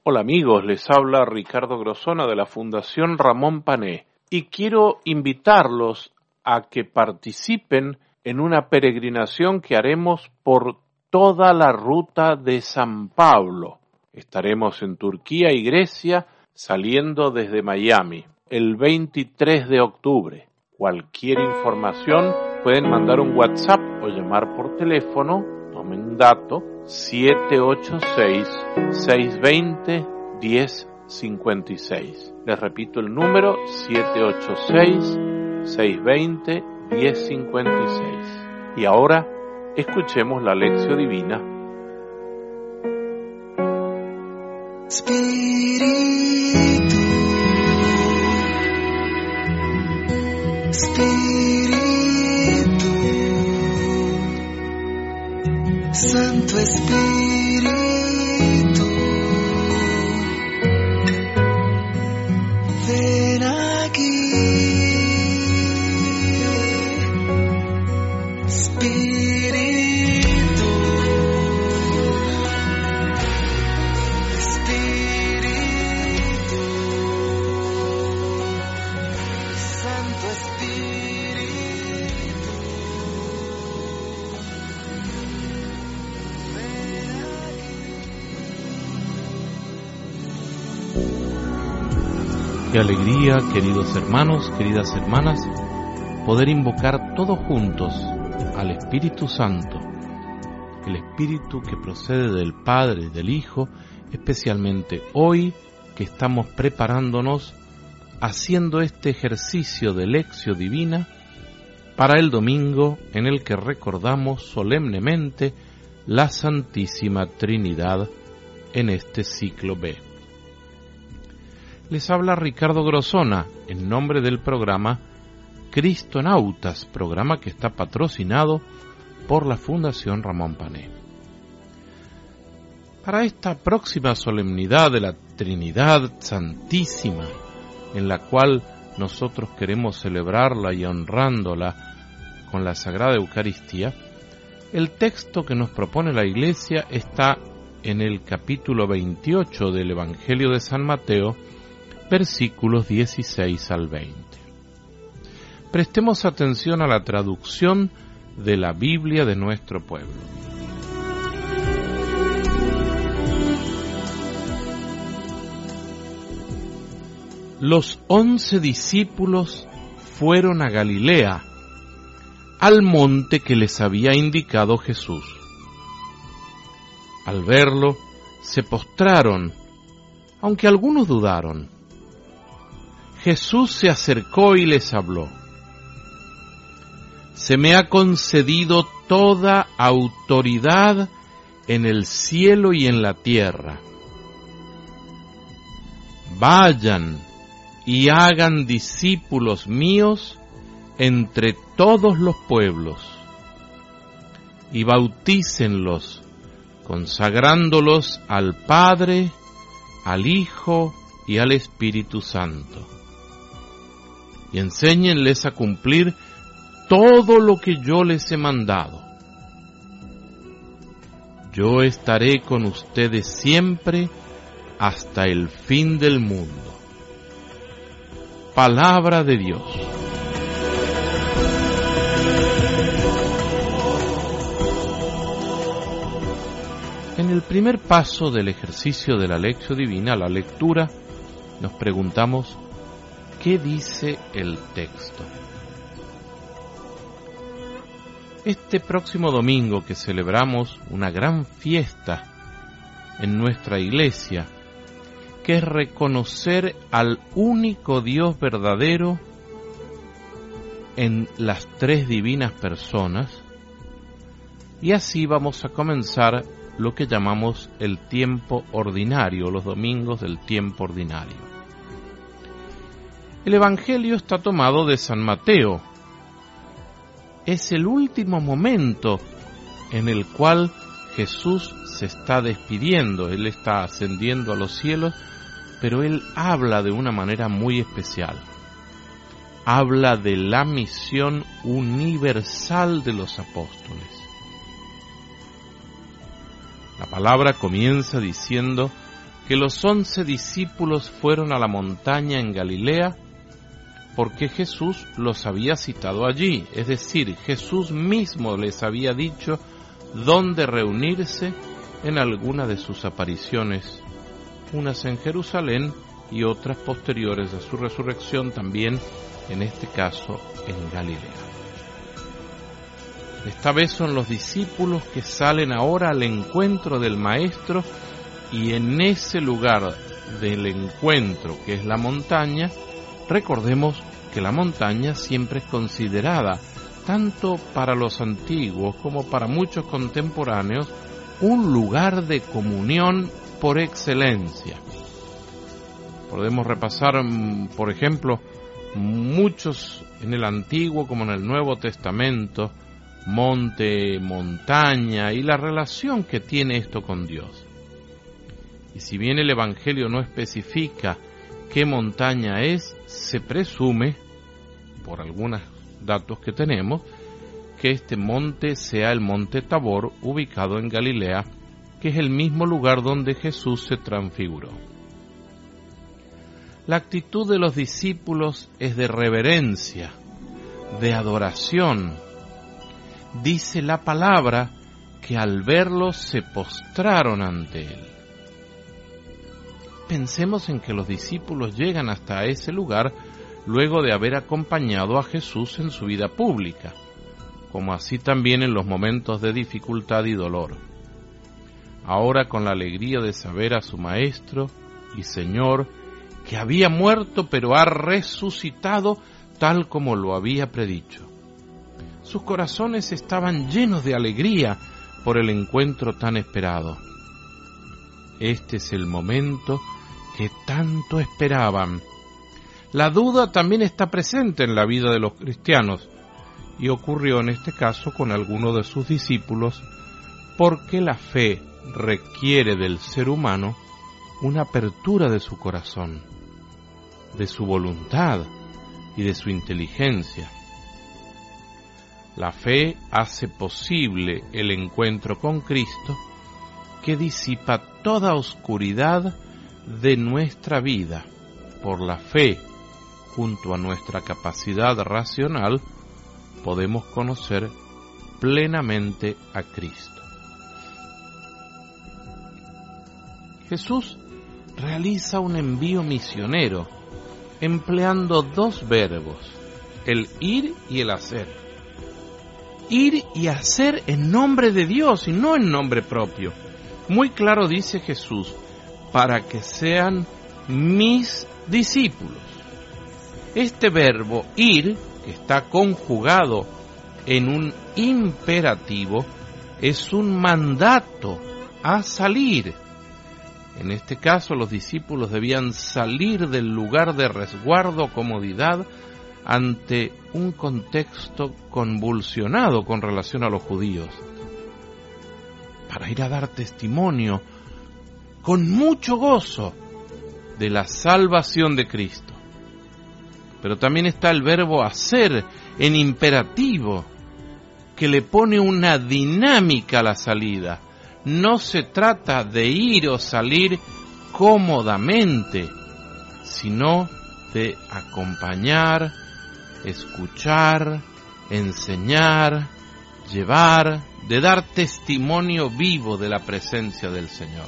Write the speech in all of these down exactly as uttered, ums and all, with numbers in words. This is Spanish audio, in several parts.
Hola amigos, les habla Ricardo Grosona de la Fundación Ramón Pané y quiero invitarlos a que participen en una peregrinación que haremos por toda la ruta de San Pablo. Estaremos en Turquía y Grecia saliendo desde Miami el veintitrés de octubre. Cualquier información pueden mandar un WhatsApp o llamar por teléfono, tomen un dato, siete ocho seis, seis dos cero, uno cero cinco seis. Les repito el número, siete ocho seis, seis dos cero, uno cero cinco seis. Y ahora, escuchemos la lección divina. Espíritu, Espíritu, Santo Espíritu, ven aquí. Espíritu, Espíritu, Santo Espíritu, ven aquí. Qué alegría, queridos hermanos, queridas hermanas, poder invocar todos juntos al Espíritu Santo, el Espíritu que procede del Padre y del Hijo, especialmente hoy que estamos preparándonos, haciendo este ejercicio de lección divina para el domingo en el que recordamos solemnemente la Santísima Trinidad en este ciclo B. Les habla Ricardo Grosona en nombre del programa Cristonautas, programa que está patrocinado por la Fundación Ramón Pané. Para esta próxima solemnidad de la Trinidad Santísima, en la cual nosotros queremos celebrarla y honrándola con la Sagrada Eucaristía, el texto que nos propone la Iglesia está en el capítulo veintiocho del Evangelio de San Mateo, versículos dieciséis al veinte. Prestemos atención a la traducción de la Biblia de nuestro pueblo. Los once discípulos fueron a Galilea, al monte que les había indicado Jesús. Al verlo, se postraron, aunque algunos dudaron. Jesús se acercó y les habló. Se me ha concedido toda autoridad en el cielo y en la tierra. Vayan y hagan discípulos míos entre todos los pueblos y bautícenlos, consagrándolos al Padre, al Hijo y al Espíritu Santo. Y enséñenles a cumplir todo lo que yo les he mandado. Yo estaré con ustedes siempre hasta el fin del mundo. Palabra de Dios. En el primer paso del ejercicio de la lección divina, la lectura, nos preguntamos, ¿qué dice el texto? Este próximo domingo que celebramos una gran fiesta en nuestra iglesia, que es reconocer al único Dios verdadero en las tres divinas personas, y así vamos a comenzar lo que llamamos el tiempo ordinario, los domingos del tiempo ordinario. El Evangelio está tomado de San Mateo. Es el último momento en el cual Jesús se está despidiendo. Él está ascendiendo a los cielos, pero Él habla de una manera muy especial. Habla de la misión universal de los apóstoles. La palabra comienza diciendo, que los once discípulos fueron a la montaña en Galilea porque Jesús los había citado allí, es decir, Jesús mismo les había dicho dónde reunirse en alguna de sus apariciones, unas en Jerusalén y otras posteriores a su resurrección también, en este caso, en Galilea. Esta vez son los discípulos que salen ahora al encuentro del Maestro, y en ese lugar del encuentro, que es la montaña, recordemos que la montaña siempre es considerada, tanto para los antiguos como para muchos contemporáneos, un lugar de comunión por excelencia. Podemos repasar, por ejemplo, muchos en el Antiguo como en el Nuevo Testamento, monte, montaña y la relación que tiene esto con Dios. Y si bien el Evangelio no especifica qué montaña es, se presume, por algunos datos que tenemos, que este monte sea el monte Tabor, ubicado en Galilea, que es el mismo lugar donde Jesús se transfiguró. La actitud de los discípulos es de reverencia, de adoración. Dice la palabra que al verlo se postraron ante él. Pensemos en que los discípulos llegan hasta ese lugar luego de haber acompañado a Jesús en su vida pública, como así también en los momentos de dificultad y dolor. Ahora, con la alegría de saber a su Maestro y Señor, que había muerto pero ha resucitado tal como lo había predicho. Sus corazones estaban llenos de alegría por el encuentro tan esperado. Este es el momento que tanto esperaban. La duda también está presente en la vida de los cristianos, y ocurrió en este caso con algunos de sus discípulos, porque la fe requiere del ser humano una apertura de su corazón, de su voluntad y de su inteligencia. La fe hace posible el encuentro con Cristo, que disipa toda oscuridad de nuestra vida. Por la fe, junto a nuestra capacidad racional, podemos conocer plenamente a Cristo. Jesús realiza un envío misionero, empleando dos verbos, el ir y el hacer. Ir y hacer en nombre de Dios y no en nombre propio. Muy claro dice Jesús, para que sean mis discípulos. Este verbo ir, que está conjugado en un imperativo, es un mandato a salir. En este caso, los discípulos debían salir del lugar de resguardo o comodidad ante un contexto convulsionado con relación a los judíos, para ir a dar testimonio con mucho gozo de la salvación de Cristo. Pero también está el verbo hacer en imperativo, que le pone una dinámica a la salida. No se trata de ir o salir cómodamente, sino de acompañar, escuchar, enseñar, llevar, de dar testimonio vivo de la presencia del Señor.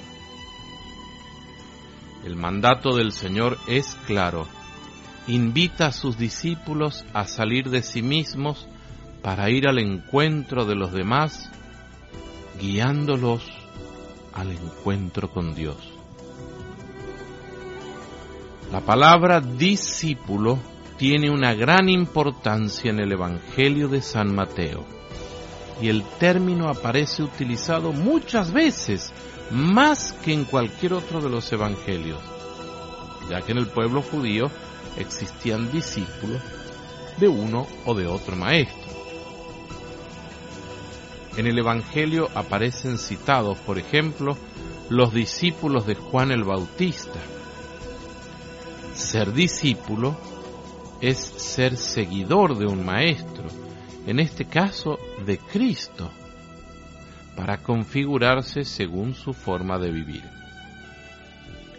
El mandato del Señor es claro. Invita a sus discípulos a salir de sí mismos para ir al encuentro de los demás, guiándolos al encuentro con Dios. La palabra discípulo tiene una gran importancia en el Evangelio de San Mateo, y el término aparece utilizado muchas veces, más que en cualquier otro de los evangelios, ya que en el pueblo judío existían discípulos de uno o de otro maestro. En el Evangelio aparecen citados, por ejemplo, los discípulos de Juan el Bautista. Ser discípulo es ser seguidor de un maestro, en este caso de Cristo, para configurarse según su forma de vivir.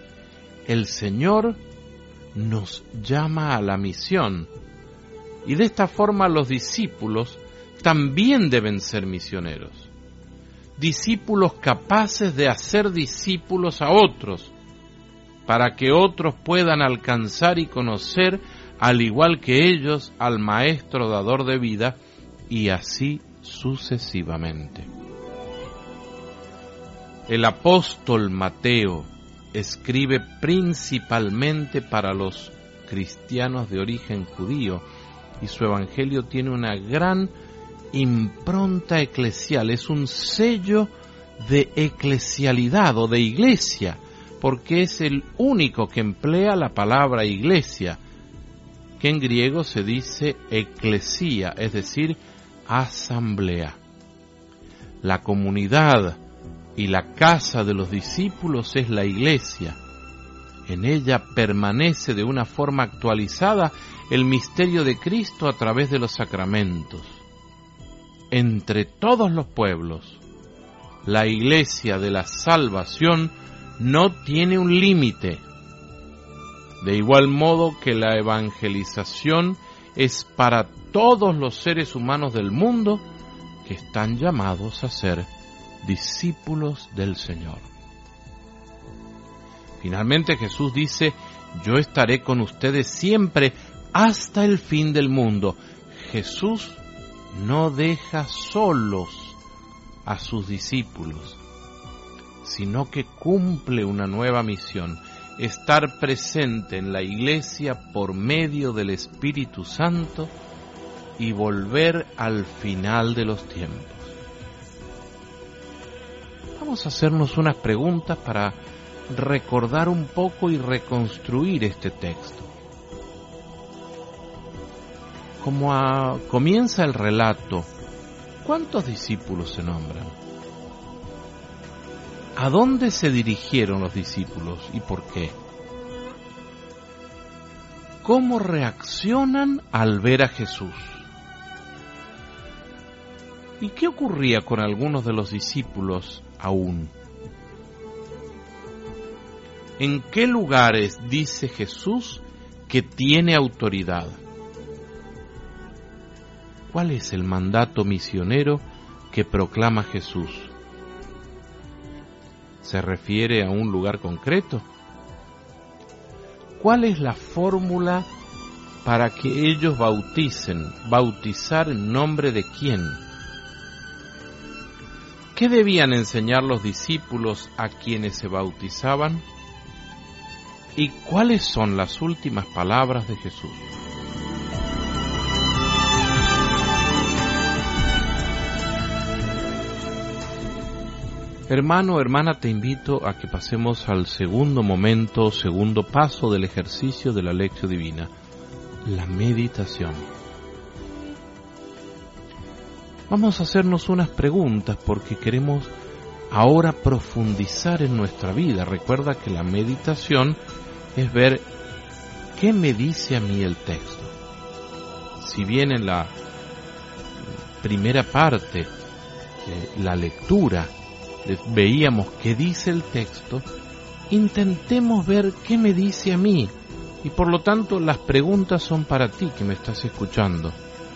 el Señor nos llama a la misión. Y de esta forma los discípulos también deben ser misioneros. Discípulos capaces de hacer discípulos a otros, para que otros puedan alcanzar y conocer, al igual que ellos, al Maestro dador de vida, y así sucesivamente. El apóstol Mateo escribe principalmente para los cristianos de origen judío, y su evangelio tiene una gran impronta eclesial, es un sello de eclesialidad o de iglesia, porque es el único que emplea la palabra iglesia, que en griego se dice eclesía, es decir, asamblea. La comunidad y la casa de los discípulos es la iglesia. En ella permanece de una forma actualizada el misterio de Cristo a través de los sacramentos. Entre todos los pueblos, la iglesia de la salvación no tiene un límite. De igual modo que la evangelización es para todos los seres humanos del mundo que están llamados a ser discípulos del Señor. Finalmente Jesús dice: yo estaré con ustedes siempre hasta el fin del mundo. Jesús no deja solos a sus discípulos, sino que cumple una nueva misión: estar presente en la iglesia por medio del Espíritu Santo y volver al final de los tiempos. Vamos a hacernos unas preguntas para recordar un poco y reconstruir este texto. Como a, comienza el relato, ¿cuántos discípulos se nombran? ¿A dónde se dirigieron los discípulos y por qué? ¿Cómo reaccionan al ver a Jesús? ¿Y qué ocurría con algunos de los discípulos aún? ¿En qué lugares dice Jesús que tiene autoridad? ¿Cuál es el mandato misionero que proclama Jesús? ¿Se refiere a un lugar concreto? ¿Cuál es la fórmula para que ellos bauticen? ¿Bautizar en nombre de quién? ¿Qué debían enseñar los discípulos a quienes se bautizaban? ¿Y cuáles son las últimas palabras de Jesús? Hermano, hermana, te invito a que pasemos al segundo momento, segundo paso del ejercicio de la Lectio Divina, la meditación. Vamos a hacernos unas preguntas porque queremos ahora profundizar en nuestra vida. Recuerda que la meditación es ver qué me dice a mí el texto. Si bien en la primera parte, eh, la lectura, veíamos qué dice el texto, intentemos ver qué me dice a mí, y por lo tanto las preguntas son para ti que me estás escuchando.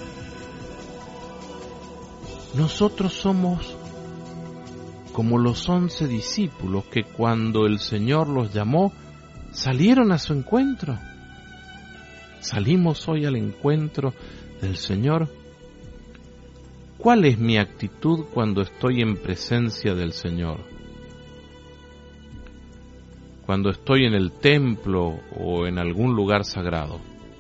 Nosotros somos como los once discípulos que cuando el Señor los llamó, salieron a su encuentro. ¿Salimos hoy al encuentro del Señor? ¿Cuál es mi actitud cuando estoy en presencia del Señor? Cuando estoy en el templo o en algún lugar sagrado.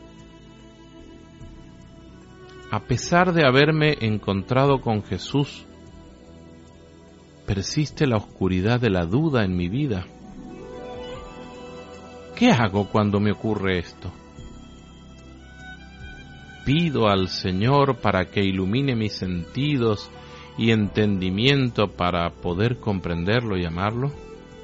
A pesar de haberme encontrado con Jesús, persiste la oscuridad de la duda en mi vida. ¿Qué hago cuando me ocurre esto? Pido al Señor para que ilumine mis sentidos y entendimiento para poder comprenderlo y amarlo.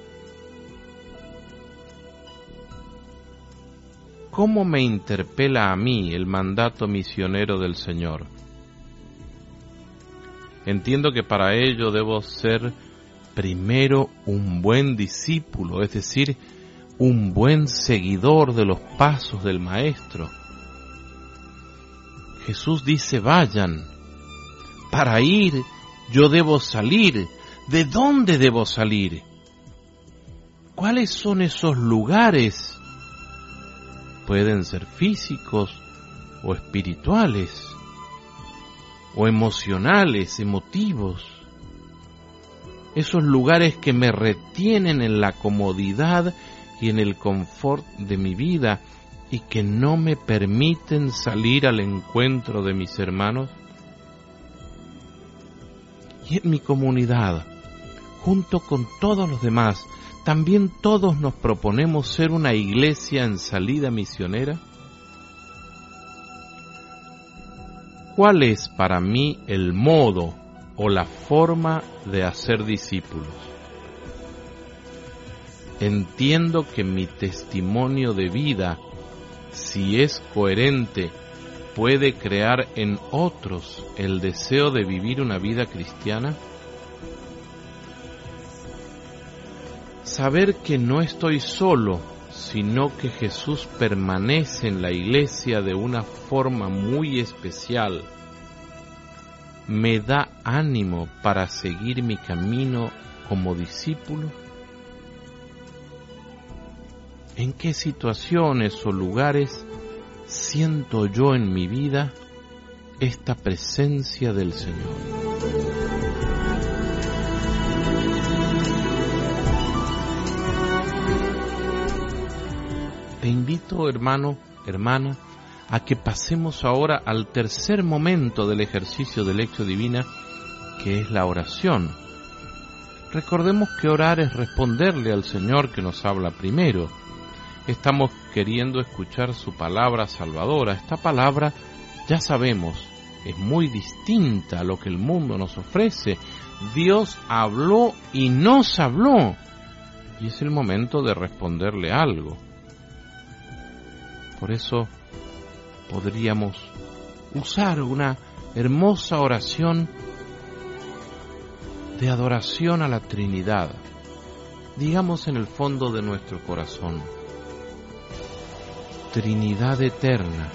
¿Cómo me interpela a mí el mandato misionero del Señor? Entiendo que para ello debo ser primero un buen discípulo, es decir, un buen seguidor de los pasos del Maestro. Jesús dice, vayan. Para ir, yo debo salir. ¿De dónde debo salir? ¿Cuáles son esos lugares? Pueden ser físicos o espirituales, o emocionales, emotivos. Esos lugares que me retienen en la comodidad y en el confort de mi vida y que no me permiten salir al encuentro de mis hermanos. Y en mi comunidad, junto con todos los demás, ¿también todos nos proponemos ser una iglesia en salida misionera? ¿Cuál es para mí el modo o la forma de hacer discípulos? Entiendo que mi testimonio de vida, si es coherente, puede crear en otros el deseo de vivir una vida cristiana. Saber que no estoy solo, sino que Jesús permanece en la iglesia de una forma muy especial, me da ánimo para seguir mi camino como discípulo. ¿En qué situaciones o lugares siento yo en mi vida esta presencia del Señor? Te invito, hermano, hermana, a que pasemos ahora al tercer momento del ejercicio de Lectio Divina, que es la oración. Recordemos que orar es responderle al Señor que nos habla primero. Estamos queriendo escuchar su palabra salvadora. Esta palabra, ya sabemos, es muy distinta a lo que el mundo nos ofrece. Dios habló y nos habló, y es el momento de responderle algo. Por eso podríamos usar una hermosa oración de adoración a la Trinidad. Digamos en el fondo de nuestro corazón: Trinidad eterna,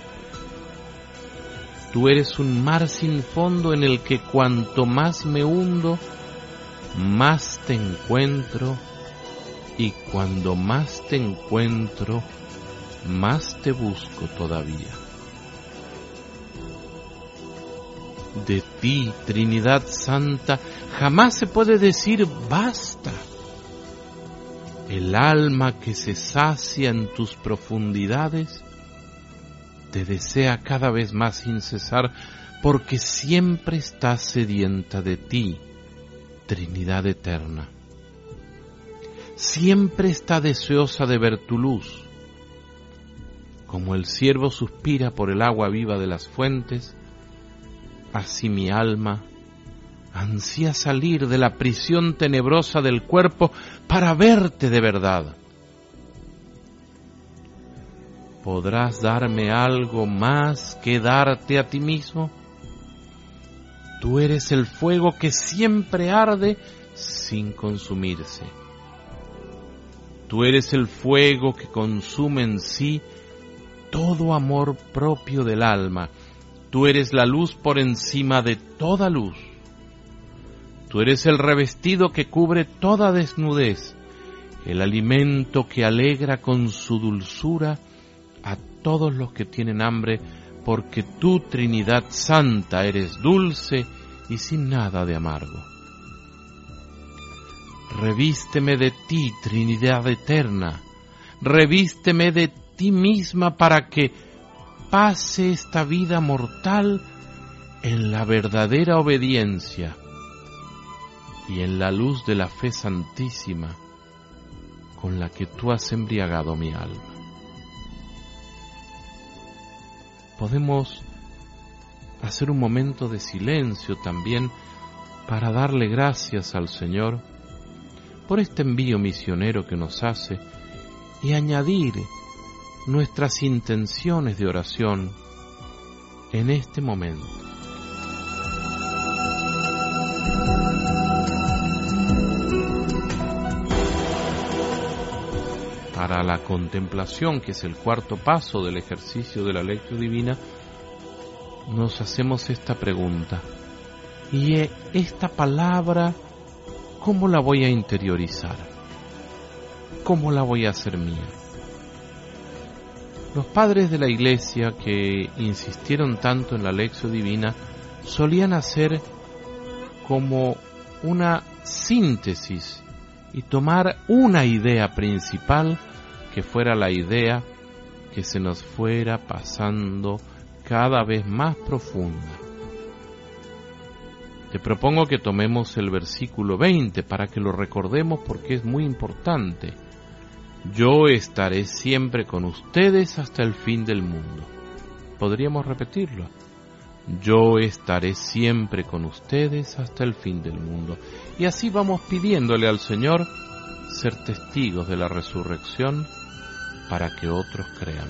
tú eres un mar sin fondo en el que cuanto más me hundo, más te encuentro, y cuando más te encuentro, más te busco todavía. De ti, Trinidad Santa, jamás se puede decir basta. El alma que se sacia en tus profundidades te desea cada vez más sin cesar, porque siempre está sedienta de ti, Trinidad eterna. Siempre está deseosa de ver tu luz. Como el ciervo suspira por el agua viva de las fuentes, así mi alma ansía salir de la prisión tenebrosa del cuerpo para verte de verdad. ¿Podrás darme algo más que darte a ti mismo? Tú eres el fuego que siempre arde sin consumirse. Tú eres el fuego que consume en sí todo amor propio del alma. Tú eres la luz por encima de toda luz. Tú eres el revestido que cubre toda desnudez, el alimento que alegra con su dulzura a todos los que tienen hambre, porque tú, Trinidad Santa, eres dulce y sin nada de amargo. Revísteme de ti, Trinidad eterna, revísteme de ti misma para que pase esta vida mortal en la verdadera obediencia y en la luz de la fe santísima con la que tú has embriagado mi alma. Podemos hacer un momento de silencio también para darle gracias al Señor por este envío misionero que nos hace y añadir nuestras intenciones de oración en este momento. para la contemplación, que es el cuarto paso del ejercicio de la lectio divina, nos hacemos esta pregunta: ¿y esta palabra cómo la voy a interiorizar? ¿Cómo la voy a hacer mía? Los padres de la Iglesia, que insistieron tanto en la lectio divina, solían hacer como una síntesis y tomar una idea principal que fuera la idea que se nos fuera pasando cada vez más profunda. Te propongo que tomemos el versículo veinte para que lo recordemos, porque es muy importante. Yo estaré siempre con ustedes hasta el fin del mundo. ¿Podríamos repetirlo? Yo estaré siempre con ustedes hasta el fin del mundo. Y así vamos pidiéndole al Señor ser testigos de la resurrección para que otros crean.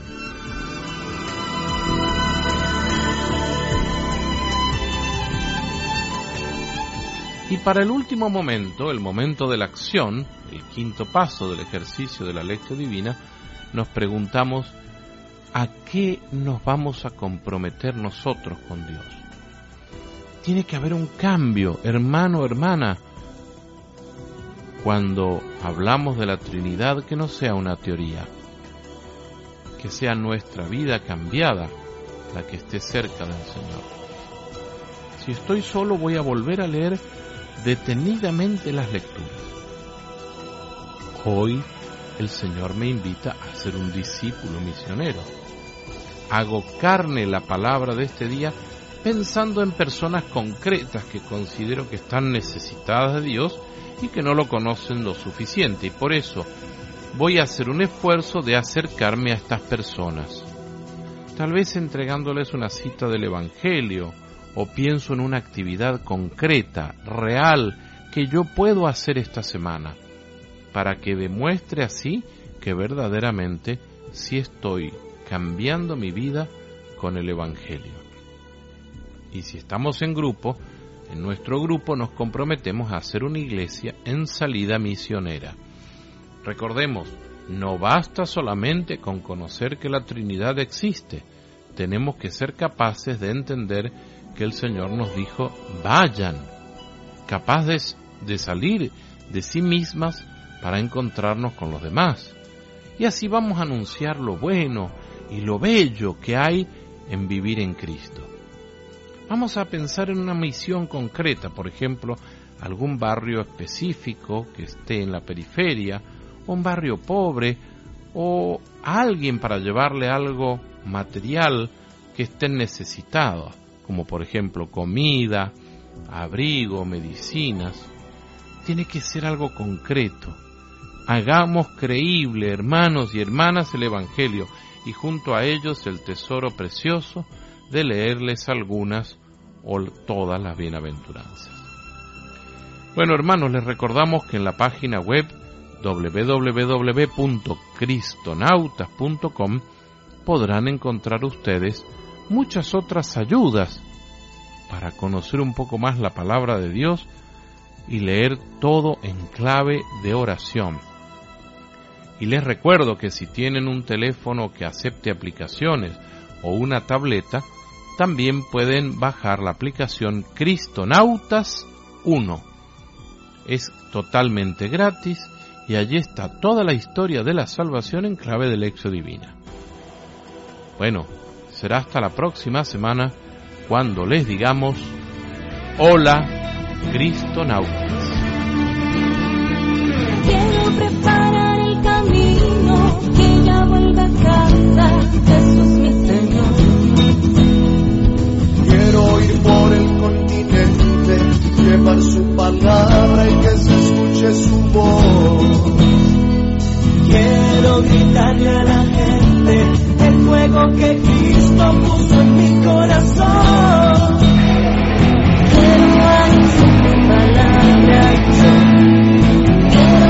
Y para el último momento, el momento de la acción, el quinto paso del ejercicio de la lectio divina, nos preguntamos: ¿a qué nos vamos a comprometer nosotros con Dios? Tiene que haber un cambio, hermano, hermana. Cuando hablamos de la Trinidad, que no sea una teoría, que sea nuestra vida cambiada la que esté cerca del Señor. Si estoy solo, voy a volver a leer detenidamente las lecturas. Hoy el Señor me invita a ser un discípulo misionero. Hago carne la palabra de este día pensando en personas concretas que considero que están necesitadas de Dios y que no lo conocen lo suficiente, y por eso voy a hacer un esfuerzo de acercarme a estas personas, tal vez entregándoles una cita del Evangelio, o pienso en una actividad concreta, real, que yo puedo hacer esta semana, para que demuestre así que verdaderamente sí estoy cambiando mi vida con el Evangelio. Y si estamos en grupo, en nuestro grupo nos comprometemos a hacer una iglesia en salida misionera. Recordemos, no basta solamente con conocer que la Trinidad existe, tenemos que ser capaces de entender que el Señor nos dijo: vayan, capaces de salir de sí mismas para encontrarnos con los demás. Y así vamos a anunciar lo bueno y lo bello que hay en vivir en Cristo. Vamos a pensar en una misión concreta, por ejemplo, algún barrio específico que esté en la periferia, o un barrio pobre, o a alguien para llevarle algo material que estén necesitados, como por ejemplo comida, abrigo, medicinas. Tiene que ser algo concreto. Hagamos creíble, hermanos y hermanas, el Evangelio, y junto a ellos el tesoro precioso de leerles algunas o todas las bienaventuranzas. Bueno, hermanos, les recordamos que en la página web doble u doble u doble u punto cristonautas punto com podrán encontrar ustedes muchas otras ayudas para conocer un poco más la palabra de Dios y leer todo en clave de oración. Y les recuerdo que si tienen un teléfono que acepte aplicaciones o una tableta, también pueden bajar la aplicación Cristonautas uno. Es totalmente gratis y allí está toda la historia de la salvación en clave de lectio divina. Bueno, será hasta la próxima semana cuando les digamos: hola, Cristonautas. Quiero preparar el camino, que ya vuelva a casa, Jesús mi Señor. Quiero ir por el continente, llevar su palabra y que se escuche su voz. Quiero gritarle a la gente el fuego que Cristo puso en mi corazón. Quiero anunciar tu palabra, quiero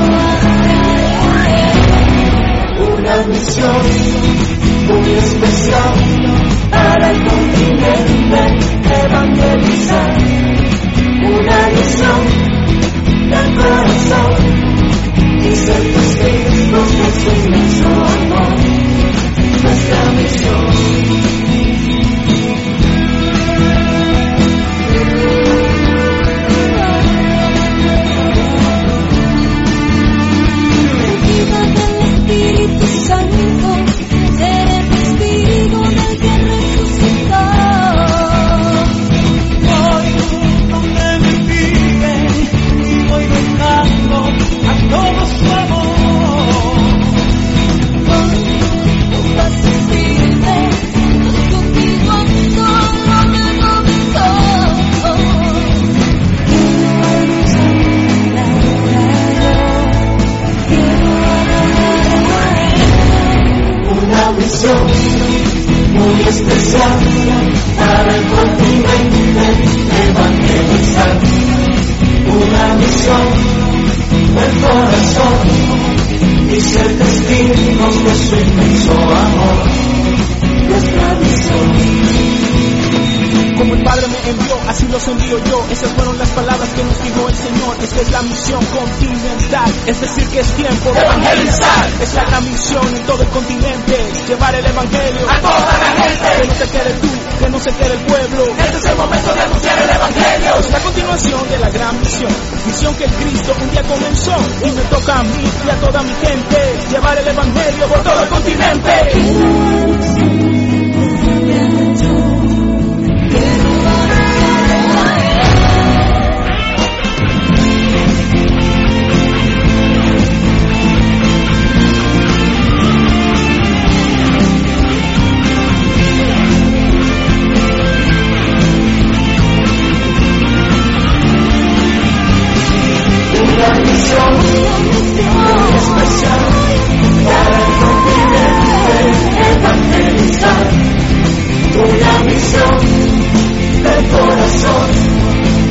adorar. Una misión muy especial para el continente, evangelizar. Una misión del corazón y ser testigos de Es decir que es tiempo de evangelizar. Esa es la misión en todo el continente, llevar el evangelio a toda la gente. Que no te quede tú, que no se quede el pueblo. Este es el momento de anunciar el evangelio. Es la continuación de la gran misión, misión que el Cristo un día comenzó. Y me toca a mí y a toda mi gente llevar el evangelio por todo el continente.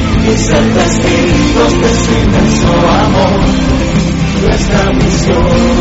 Ser testigos de su inmenso amor, nuestra misión.